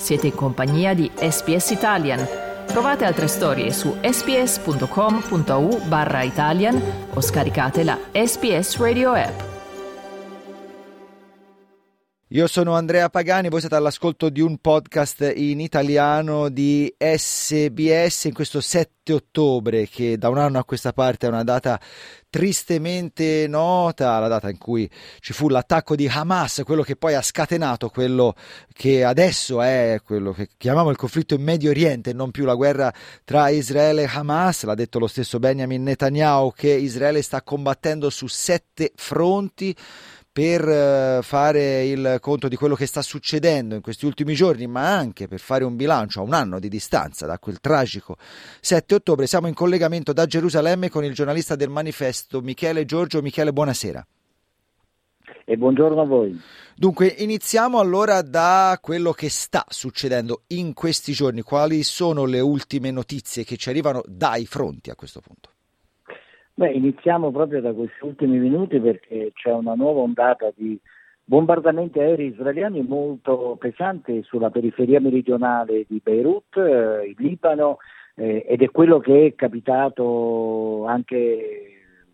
Siete in compagnia di SBS Italian. Trovate altre storie su sbs.com.au/Italian o scaricate la SBS Radio app. Io sono Andrea Pagani, voi siete all'ascolto di un podcast in italiano di SBS in questo 7 ottobre, che da un anno a questa parte è una data tristemente nota, la data in cui ci fu l'attacco di Hamas, quello che poi ha scatenato quello che adesso è quello che chiamiamo il conflitto in Medio Oriente, non più la guerra tra Israele e Hamas. L'ha detto lo stesso Benjamin Netanyahu, che Israele sta combattendo su 7 fronti per fare il conto di quello che sta succedendo in questi ultimi giorni, ma anche per fare un bilancio a un anno di distanza da quel tragico 7 ottobre. Siamo in collegamento da Gerusalemme con il giornalista del Manifesto Michele Giorgio. Michele, buonasera. E buongiorno a voi. Dunque, iniziamo allora da quello che sta succedendo in questi giorni. Quali sono le ultime notizie che ci arrivano dai fronti a questo punto? Iniziamo proprio da questi ultimi minuti, perché c'è una nuova ondata di bombardamenti aerei israeliani molto pesanti sulla periferia meridionale di Beirut, in Libano, ed è quello che è capitato anche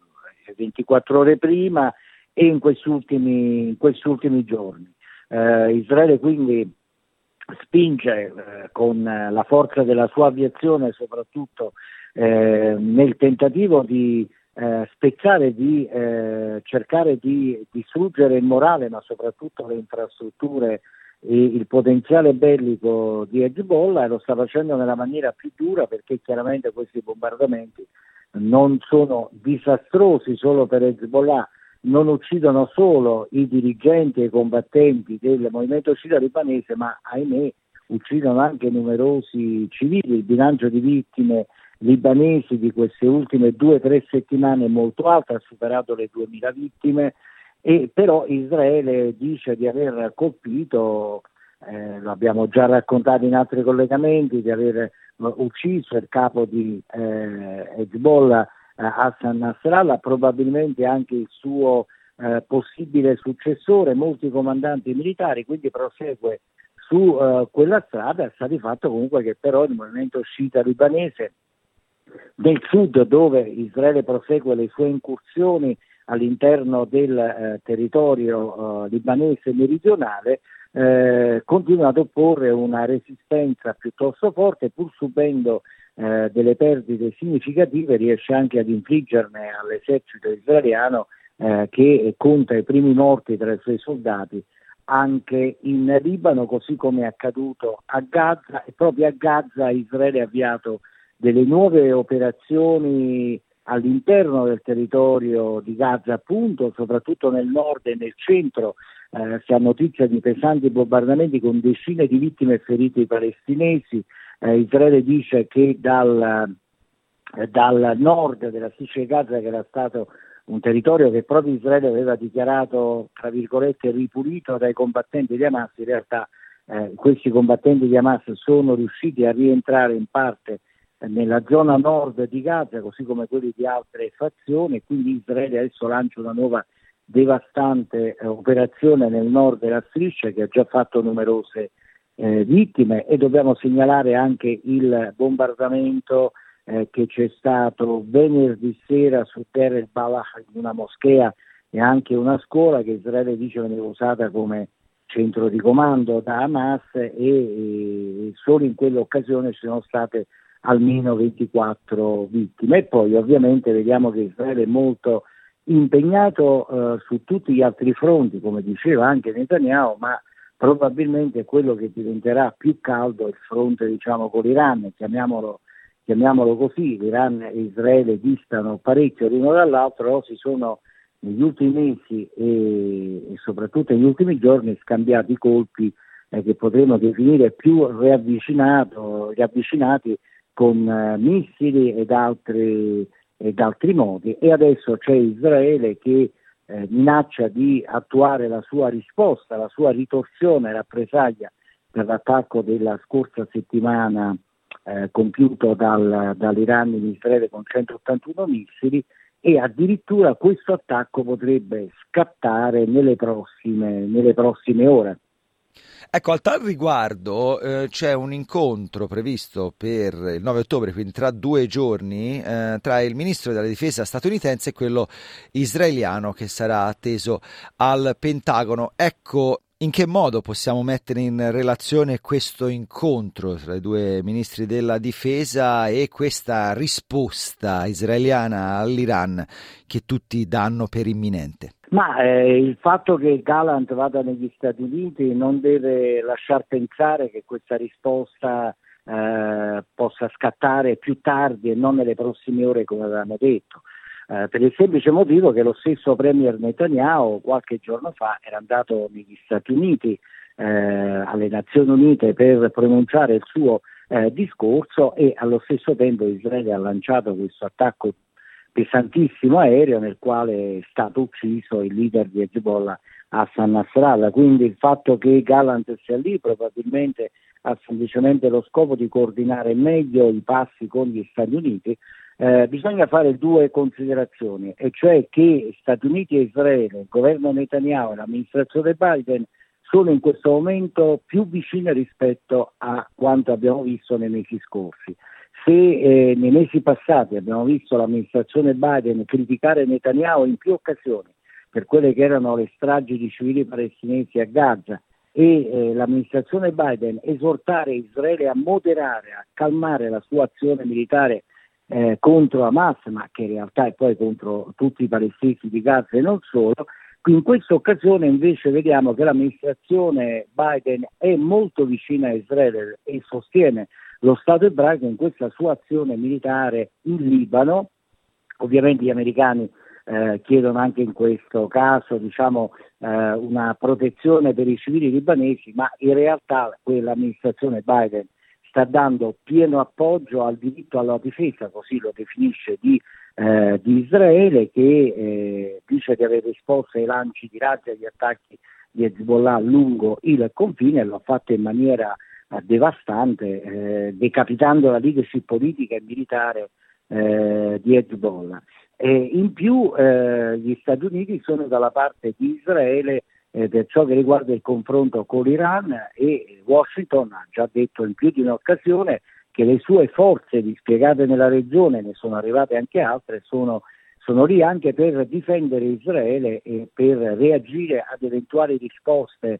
24 ore prima e in questi ultimi giorni. Israele quindi spinge con la forza della sua aviazione, soprattutto nel tentativo di spezzare, di cercare di distruggere il morale, ma soprattutto le infrastrutture e il potenziale bellico di Hezbollah, e lo sta facendo nella maniera più dura, perché chiaramente questi bombardamenti non sono disastrosi solo per Hezbollah, non uccidono solo i dirigenti e i combattenti del movimento sciita libanese, ma ahimè uccidono anche numerosi civili. Il bilancio di vittime libanesi di queste ultime 2-3 settimane è molto alto, ha superato le 2000 vittime, e però Israele dice di aver colpito, lo abbiamo già raccontato in altri collegamenti, di aver ucciso il capo di Hezbollah, Hassan Nasrallah, probabilmente anche il suo possibile successore, molti comandanti militari, quindi prosegue su quella strada. Sta di fatto comunque che però il movimento sciita libanese del sud, dove Israele prosegue le sue incursioni all'interno del territorio libanese meridionale, continua ad opporre una resistenza piuttosto forte, pur subendo delle perdite significative. Riesce anche ad infliggerne all'esercito israeliano, che conta i primi morti tra i suoi soldati, anche in Libano, così come è accaduto a Gaza. E proprio a Gaza Israele ha avviato delle nuove operazioni all'interno del territorio di Gaza, appunto, soprattutto nel nord e nel centro. Si ha notizia di pesanti bombardamenti con decine di vittime e feriti palestinesi. Israele dice che dal nord della striscia di Gaza, che era stato un territorio che proprio Israele aveva dichiarato, tra virgolette, ripulito dai combattenti di Hamas, in realtà questi combattenti di Hamas sono riusciti a rientrare in parte nella zona nord di Gaza, così come quelli di altre fazioni, e quindi Israele adesso lancia una nuova devastante operazione nel nord della striscia, che ha già fatto numerose vittime. E dobbiamo segnalare anche il bombardamento che c'è stato venerdì sera su Deir el-Balah, in una moschea e anche una scuola che Israele dice veniva usata come centro di comando da Hamas, e solo in quell'occasione ci sono state almeno 24 vittime. E poi ovviamente vediamo che Israele è molto impegnato su tutti gli altri fronti, come diceva anche Netanyahu, ma probabilmente quello che diventerà più caldo è il fronte, diciamo, con l'Iran, chiamiamolo così. L'Iran e Israele distano parecchio l'uno dall'altro, però si sono negli ultimi mesi e soprattutto negli ultimi giorni scambiati colpi che potremmo definire più riavvicinati, con missili ed altri modi. E adesso c'è Israele che minaccia di attuare la sua risposta, la sua ritorsione, rappresaglia per l'attacco della scorsa settimana compiuto dall'Iran in Israele con 181 missili, e addirittura questo attacco potrebbe scattare nelle prossime ore. Ecco, a tal riguardo c'è un incontro previsto per il 9 ottobre, quindi tra 2 giorni, tra il ministro della difesa statunitense e quello israeliano che sarà atteso al Pentagono. Ecco, in che modo possiamo mettere in relazione questo incontro tra i 2 ministri della difesa e questa risposta israeliana all'Iran che tutti danno per imminente? Ma il fatto che Gallant vada negli Stati Uniti non deve lasciar pensare che questa risposta possa scattare più tardi e non nelle prossime ore come avevamo detto, per il semplice motivo che lo stesso Premier Netanyahu qualche giorno fa era andato negli Stati Uniti alle Nazioni Unite per pronunciare il suo discorso, e allo stesso tempo Israele ha lanciato questo attacco pesantissimo aereo nel quale è stato ucciso il leader di Hezbollah, Hassan Nasrallah. Quindi il fatto che Gallant sia lì probabilmente ha semplicemente lo scopo di coordinare meglio i passi con gli Stati Uniti. Bisogna fare 2 considerazioni, e cioè che Stati Uniti e Israele, il governo Netanyahu e l'amministrazione Biden sono in questo momento più vicine rispetto a quanto abbiamo visto nei mesi scorsi. Se nei mesi passati abbiamo visto l'amministrazione Biden criticare Netanyahu in più occasioni per quelle che erano le stragi di civili palestinesi a Gaza e l'amministrazione Biden esortare Israele a moderare, a calmare la sua azione militare contro Hamas, ma che in realtà è poi contro tutti i palestinesi di Gaza e non solo, in questa occasione invece vediamo che l'amministrazione Biden è molto vicina a Israele e sostiene lo Stato ebraico in questa sua azione militare in Libano. Ovviamente gli americani chiedono anche in questo caso una protezione per i civili libanesi, ma in realtà quell'amministrazione Biden sta dando pieno appoggio al diritto alla difesa, così lo definisce, di Israele, che dice di aver risposto ai lanci di razzi e agli attacchi di Hezbollah lungo il confine, e lo ha fatto in maniera devastante, decapitando la leadership politica e militare di Hezbollah. In più gli Stati Uniti sono dalla parte di Israele per ciò che riguarda il confronto con l'Iran, e Washington ha già detto in più di un'occasione che le sue forze dispiegate nella regione, ne sono arrivate anche altre, sono lì anche per difendere Israele e per reagire ad eventuali risposte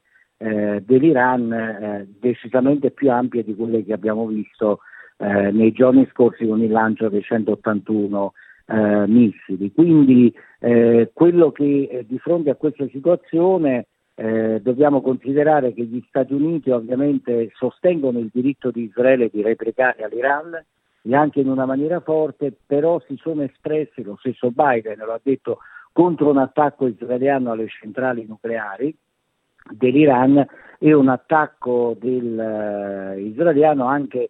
dell'Iran decisamente più ampie di quelle che abbiamo visto nei giorni scorsi con il lancio dei 181 missili. Quindi quello che di fronte a questa situazione dobbiamo considerare che gli Stati Uniti ovviamente sostengono il diritto di Israele di replicare all'Iran, e anche in una maniera forte, però si sono espressi, lo stesso Biden lo ha detto, contro un attacco israeliano alle centrali nucleari dell'Iran e un attacco israeliano anche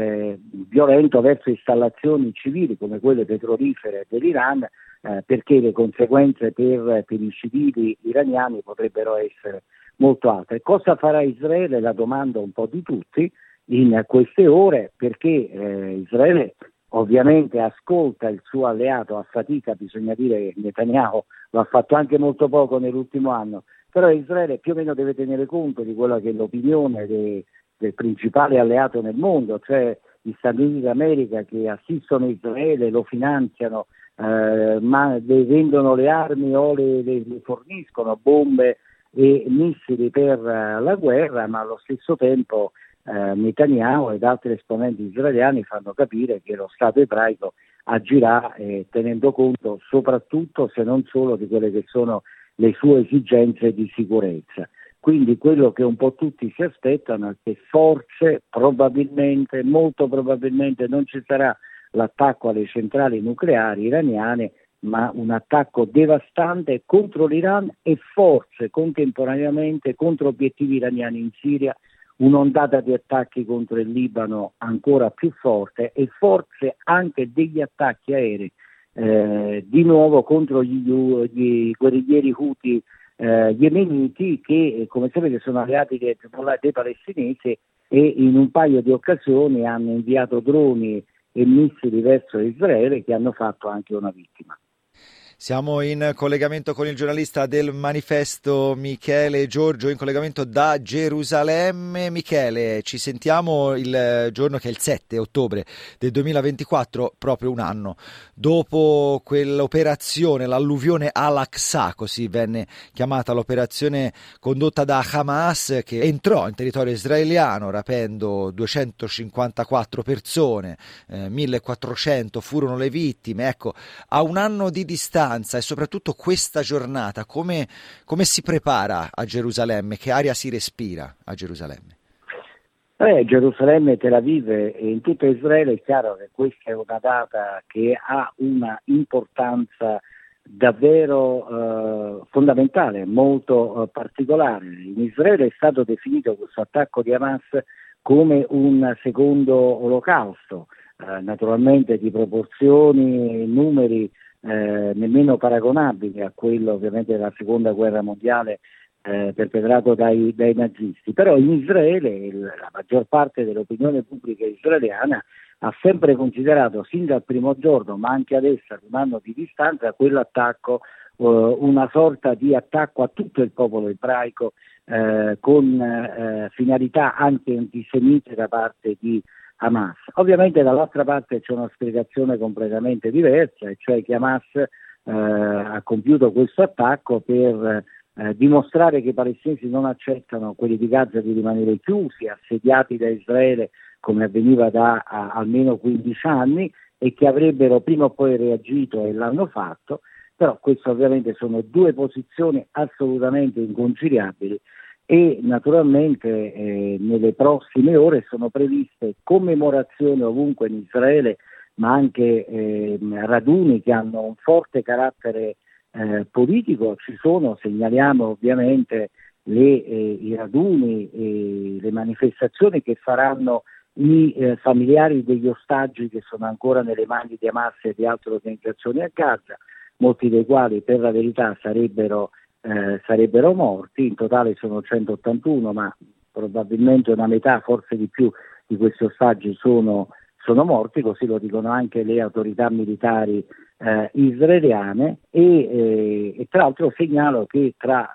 violento verso installazioni civili come quelle petrolifere dell'Iran, perché le conseguenze per i civili iraniani potrebbero essere molto alte. Cosa farà Israele? La domanda un po' di tutti in queste ore, perché Israele ovviamente ascolta il suo alleato a fatica, bisogna dire che Netanyahu lo ha fatto anche molto poco nell'ultimo anno, però Israele più o meno deve tenere conto di quella che è l'opinione del principale alleato nel mondo, cioè gli Stati Uniti d'America, che assistono Israele, lo finanziano, ma le vendono le armi o le forniscono bombe e missili per la guerra, ma allo stesso tempo Netanyahu ed altri esponenti israeliani fanno capire che lo Stato ebraico agirà tenendo conto soprattutto, se non solo, di quelle che sono le sue esigenze di sicurezza. Quindi quello che un po' tutti si aspettano è che forse, probabilmente, molto probabilmente non ci sarà l'attacco alle centrali nucleari iraniane, ma un attacco devastante contro l'Iran e forse contemporaneamente contro obiettivi iraniani in Siria, un'ondata di attacchi contro il Libano ancora più forte e forse anche degli attacchi aerei di nuovo contro gli guerriglieri Houthi yemeniti, che come sapete sono alleati dei palestinesi e in un paio di occasioni hanno inviato droni e missili verso Israele che hanno fatto anche una vittima. Siamo in collegamento con il giornalista del Manifesto Michele Giorgio, in collegamento da Gerusalemme. Michele, ci sentiamo il giorno che è il 7 ottobre del 2024, proprio un anno dopo quell'operazione, l'alluvione Al-Aqsa, così venne chiamata l'operazione condotta da Hamas, che entrò in territorio israeliano rapendo 254 persone, 1400 furono le vittime. Ecco, a un anno di distanza e soprattutto questa giornata, come si prepara a Gerusalemme? Che aria si respira a Gerusalemme? Gerusalemme e Tel Aviv e in tutto Israele è chiaro che questa è una data che ha una importanza davvero fondamentale, molto particolare. In Israele è stato definito questo attacco di Hamas come un secondo olocausto, naturalmente di proporzioni e numeri nemmeno paragonabili a quello ovviamente della seconda guerra mondiale perpetrato dai nazisti. Però in Israele la maggior parte dell'opinione pubblica israeliana ha sempre considerato sin dal primo giorno, ma anche adesso ad un anno di distanza, quell'attacco una sorta di attacco a tutto il popolo ebraico con finalità anche antisemite da parte di Hamas. Ovviamente dall'altra parte c'è una spiegazione completamente diversa, e cioè che Hamas ha compiuto questo attacco per dimostrare che i palestinesi non accettano, quelli di Gaza, di rimanere chiusi, assediati da Israele come avveniva da almeno 15 anni, e che avrebbero prima o poi reagito, e l'hanno fatto. Però queste ovviamente sono due posizioni assolutamente inconciliabili, e naturalmente nelle prossime ore sono previste commemorazioni ovunque in Israele, ma anche raduni che hanno un forte carattere politico. Ci sono, segnaliamo ovviamente i raduni e le manifestazioni che faranno i familiari degli ostaggi che sono ancora nelle mani di Hamas e di altre organizzazioni a Gaza, molti dei quali per la verità sarebbero morti. In totale sono 181, ma probabilmente una metà, forse di più, di questi ostaggi sono morti, così lo dicono anche le autorità militari israeliane, e tra l'altro segnalo che tra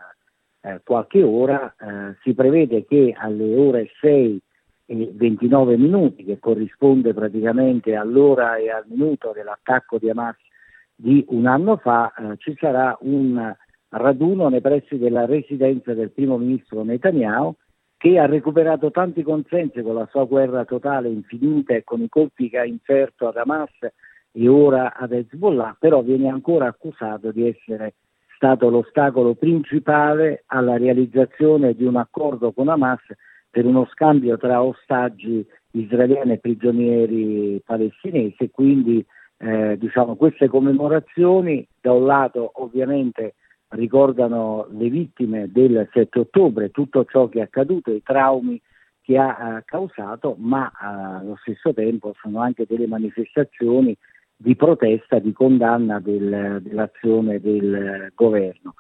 qualche ora si prevede che alle ore 6 e 29 minuti, che corrisponde praticamente all'ora e al minuto dell'attacco di Hamas di un anno fa, ci sarà un raduno nei pressi della residenza del primo ministro Netanyahu, che ha recuperato tanti consensi con la sua guerra totale infinita e con i colpi che ha inferto ad Hamas e ora ad Hezbollah, però viene ancora accusato di essere stato l'ostacolo principale alla realizzazione di un accordo con Hamas per uno scambio tra ostaggi israeliani e prigionieri palestinesi. E quindi queste commemorazioni da un lato ovviamente ricordano le vittime del 7 ottobre, tutto ciò che è accaduto, i traumi che ha causato, ma allo stesso tempo sono anche delle manifestazioni di protesta, di condanna dell'azione del governo.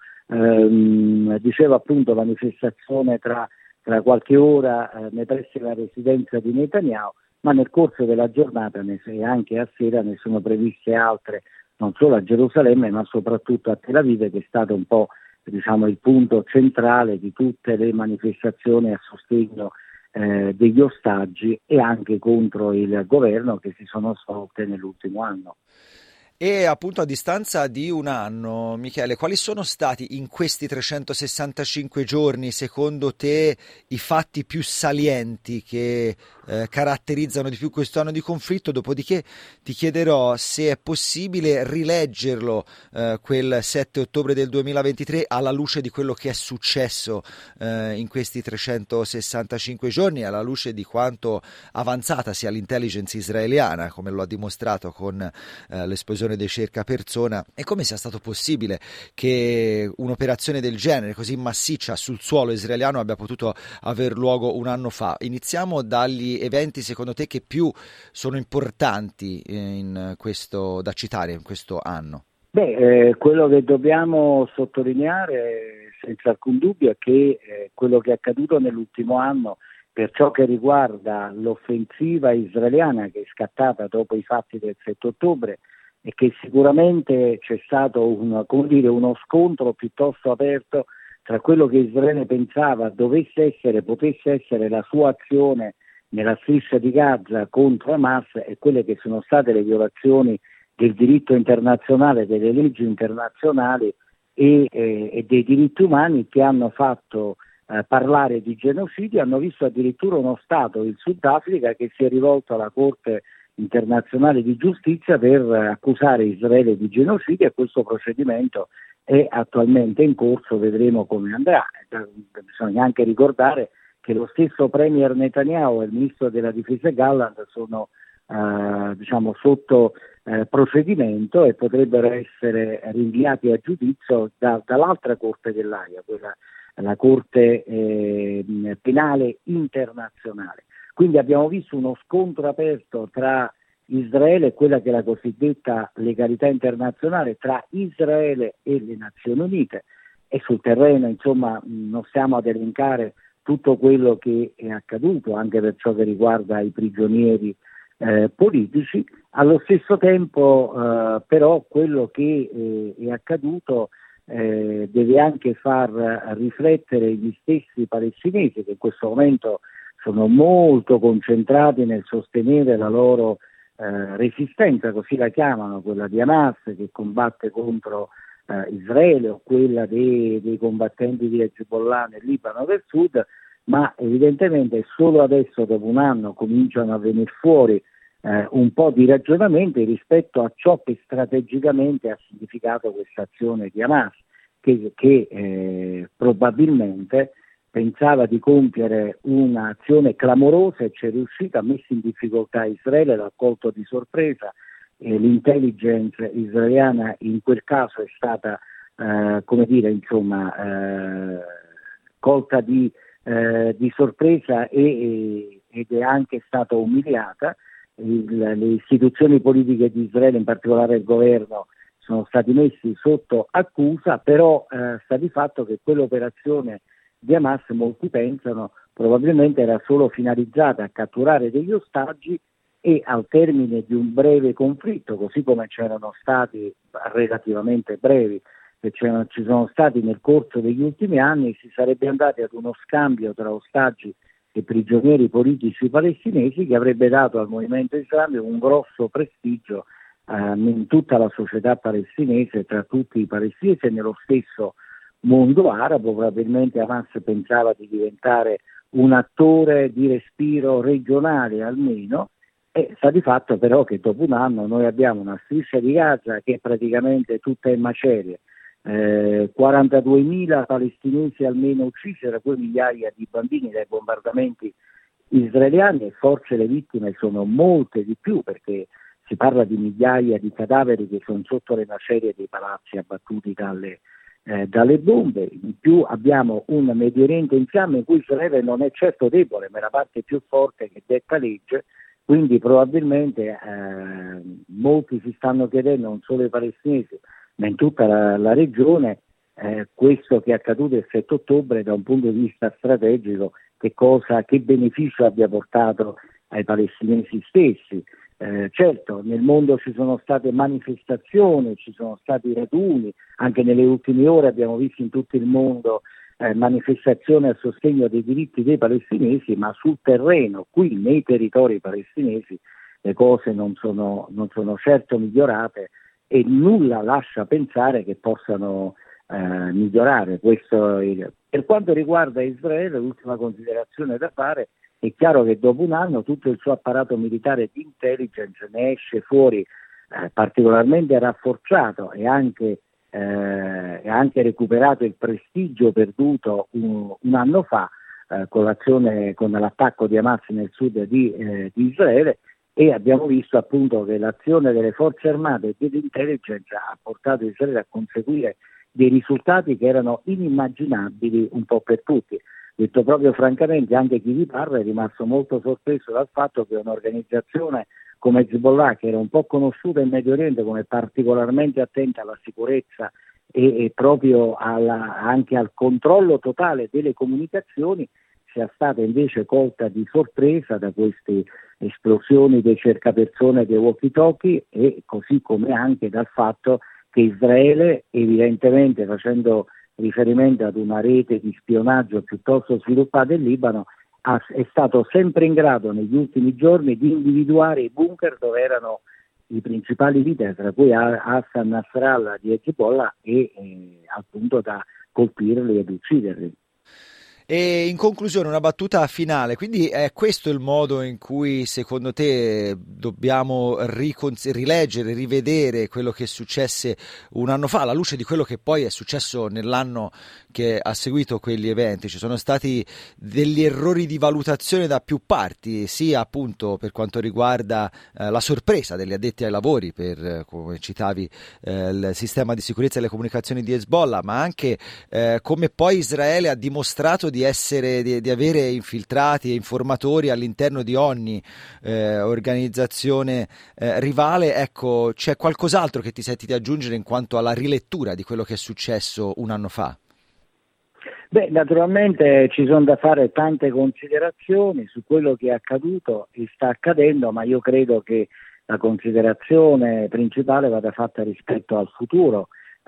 Dicevo appunto, manifestazione tra qualche ora nei pressi della residenza di Netanyahu, ma nel corso della giornata e anche a sera ne sono previste altre, non solo a Gerusalemme ma soprattutto a Tel Aviv, che è stato un po' il punto centrale di tutte le manifestazioni a sostegno degli ostaggi e anche contro il governo che si sono svolte nell'ultimo anno. E appunto a distanza di un anno, Michele, quali sono stati in questi 365 giorni secondo te i fatti più salienti che caratterizzano di più questo anno di conflitto? Dopodiché ti chiederò se è possibile rileggerlo quel 7 ottobre del 2023 alla luce di quello che è successo in questi 365 giorni, alla luce di quanto avanzata sia l'intelligence israeliana, come lo ha dimostrato con l'esplosione dei cercapersona, e come sia stato possibile che un'operazione del genere così massiccia sul suolo israeliano abbia potuto aver luogo un anno fa. Iniziamo dagli eventi secondo te che più sono importanti da citare in questo anno. Quello che dobbiamo sottolineare senza alcun dubbio è che quello che è accaduto nell'ultimo anno per ciò che riguarda l'offensiva israeliana che è scattata dopo i fatti del 7 ottobre e che sicuramente c'è stato uno scontro piuttosto aperto tra quello che Israele pensava potesse essere la sua azione nella striscia di Gaza contro Hamas e quelle che sono state le violazioni del diritto internazionale, delle leggi internazionali e dei diritti umani, che hanno fatto parlare di genocidio. Hanno visto addirittura uno Stato, il Sudafrica, che si è rivolto alla Corte internazionale di giustizia per accusare Israele di genocidio, e questo procedimento è attualmente in corso, vedremo come andrà. Bisogna anche ricordare che lo stesso Premier Netanyahu e il Ministro della Difesa Gallant sono sotto procedimento e potrebbero essere rinviati a giudizio dall'altra Corte dell'Aia, la Corte penale internazionale. Quindi abbiamo visto uno scontro aperto tra Israele e quella che è la cosiddetta legalità internazionale, tra Israele e le Nazioni Unite, e sul terreno non stiamo ad elencare tutto quello che è accaduto, anche per ciò che riguarda i prigionieri politici. Allo stesso tempo però quello che è accaduto deve anche far riflettere gli stessi palestinesi, che in questo momento sono molto concentrati nel sostenere la loro resistenza, così la chiamano, quella di Hamas, che combatte contro Israele, o quella dei combattenti di Hezbollah nel Libano del Sud, ma evidentemente solo adesso, dopo un anno, cominciano a venire fuori un po' di ragionamenti rispetto a ciò che strategicamente ha significato questa azione di Hamas, che probabilmente pensava di compiere un'azione clamorosa e ci è riuscita, ha messo in difficoltà Israele, l'ha colto di sorpresa, e l'intelligence israeliana in quel caso è stata colta di sorpresa ed è anche stata umiliata. Le istituzioni politiche di Israele, in particolare il governo, sono stati messi sotto accusa, però sta di fatto che quell'operazione di Hamas, molti pensano, probabilmente era solo finalizzata a catturare degli ostaggi, e al termine di un breve conflitto, così come c'erano stati relativamente brevi che ci sono stati nel corso degli ultimi anni, si sarebbe andati ad uno scambio tra ostaggi e prigionieri politici palestinesi, che avrebbe dato al movimento islamico un grosso prestigio in tutta la società palestinese, tra tutti i palestinesi e nello stesso mondo arabo. Probabilmente Hamas pensava di diventare un attore di respiro regionale almeno, e sta di fatto però che dopo un anno noi abbiamo una striscia di Gaza che è praticamente tutta in macerie, 42.000 palestinesi almeno uccisi, tra cui migliaia di bambini dai bombardamenti israeliani, e forse le vittime sono molte di più, perché si parla di migliaia di cadaveri che sono sotto le macerie dei palazzi abbattuti dalle bombe. In più abbiamo un Medio Oriente in fiamme, in cui Israele non è certo debole, ma è la parte più forte che detta legge. Quindi probabilmente molti si stanno chiedendo, non solo i palestinesi ma in tutta la regione, questo che è accaduto il 7 ottobre da un punto di vista strategico, che beneficio abbia portato ai palestinesi stessi. Certo, nel mondo ci sono state manifestazioni, ci sono stati raduni, anche nelle ultime ore abbiamo visto in tutto il mondo manifestazioni a sostegno dei diritti dei palestinesi, ma sul terreno, qui nei territori palestinesi, le cose non sono certo migliorate, e nulla lascia pensare che possano migliorare. Per quanto riguarda Israele, l'ultima considerazione da fare: è chiaro che dopo un anno tutto il suo apparato militare di intelligence ne esce fuori particolarmente rafforzato, e anche recuperato il prestigio perduto un anno fa con l'attacco di Hamas nel sud di Israele, e abbiamo visto appunto che l'azione delle forze armate e dell'intelligence ha portato Israele a conseguire dei risultati che erano inimmaginabili un po' per tutti. Detto proprio francamente, anche chi vi parla è rimasto molto sorpreso dal fatto che un'organizzazione come Hezbollah, che era un po' conosciuta in Medio Oriente come particolarmente attenta alla sicurezza e proprio anche al controllo totale delle comunicazioni, sia stata invece colta di sorpresa da questi esplosioni dei cercapersone dei walkie-talkie, e così come anche dal fatto che Israele, evidentemente facendo riferimento ad una rete di spionaggio piuttosto sviluppata in Libano, è stato sempre in grado negli ultimi giorni di individuare i bunker dove erano i principali leader, tra cui Hassan Nasrallah di Hezbollah, e al punto da colpirli ed ucciderli. E in conclusione una battuta finale, quindi è questo il modo in cui secondo te dobbiamo rileggere, rivedere quello che successe un anno fa, alla luce di quello che poi è successo nell'anno che ha seguito quegli eventi? Ci sono stati degli errori di valutazione da più parti, sia appunto per quanto riguarda la sorpresa degli addetti ai lavori per, come citavi, il sistema di sicurezza delle comunicazioni di Hezbollah, ma anche come poi Israele ha dimostrato di avere infiltrati e informatori all'interno di ogni organizzazione rivale. Ecco, c'è qualcos'altro che ti senti di aggiungere in quanto alla rilettura di quello che è successo un anno fa? Beh, naturalmente ci sono da fare tante considerazioni su quello che è accaduto e sta accadendo, ma io credo che la considerazione principale vada fatta rispetto al futuro.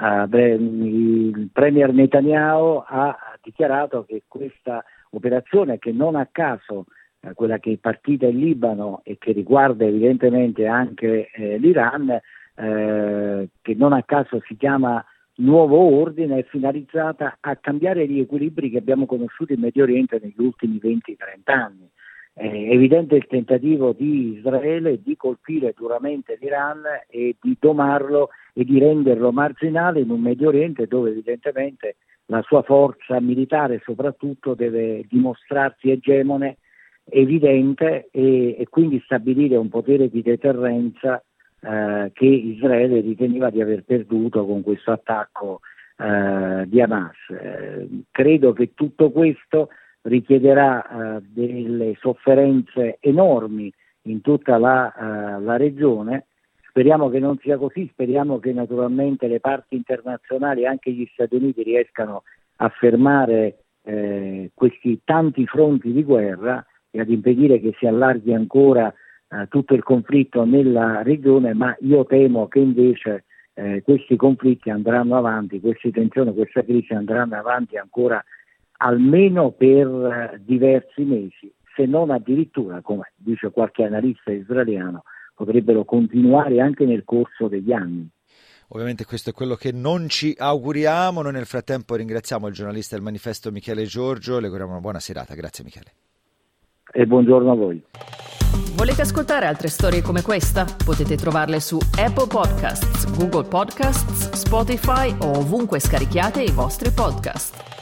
Il premier Netanyahu ha dichiarato che questa operazione, che non a caso quella che è partita in Libano e che riguarda evidentemente anche l'Iran, che non a caso si chiama Nuovo Ordine, è finalizzata a cambiare gli equilibri che abbiamo conosciuto in Medio Oriente negli ultimi 20-30 anni. È evidente il tentativo di Israele di colpire duramente l'Iran e di domarlo e di renderlo marginale in un Medio Oriente dove evidentemente la sua forza militare soprattutto deve dimostrarsi egemone, evidente, e quindi stabilire un potere di deterrenza che Israele riteneva di aver perduto con questo attacco di Hamas. Credo che tutto questo richiederà delle sofferenze enormi in tutta la regione. Speriamo che non sia così, speriamo che naturalmente le parti internazionali e anche gli Stati Uniti riescano a fermare questi tanti fronti di guerra e ad impedire che si allarghi ancora tutto il conflitto nella regione, ma io temo che invece questi conflitti andranno avanti, queste tensioni, queste crisi andranno avanti ancora almeno per diversi mesi, se non addirittura, come dice qualche analista israeliano, potrebbero continuare anche nel corso degli anni. Ovviamente questo è quello che non ci auguriamo. Noi nel frattempo ringraziamo il giornalista del Manifesto Michele Giorgio, le auguriamo una buona serata. Grazie Michele. E buongiorno a voi. Volete ascoltare altre storie come questa? Potete trovarle su Apple Podcasts, Google Podcasts, Spotify o ovunque scarichiate i vostri podcast.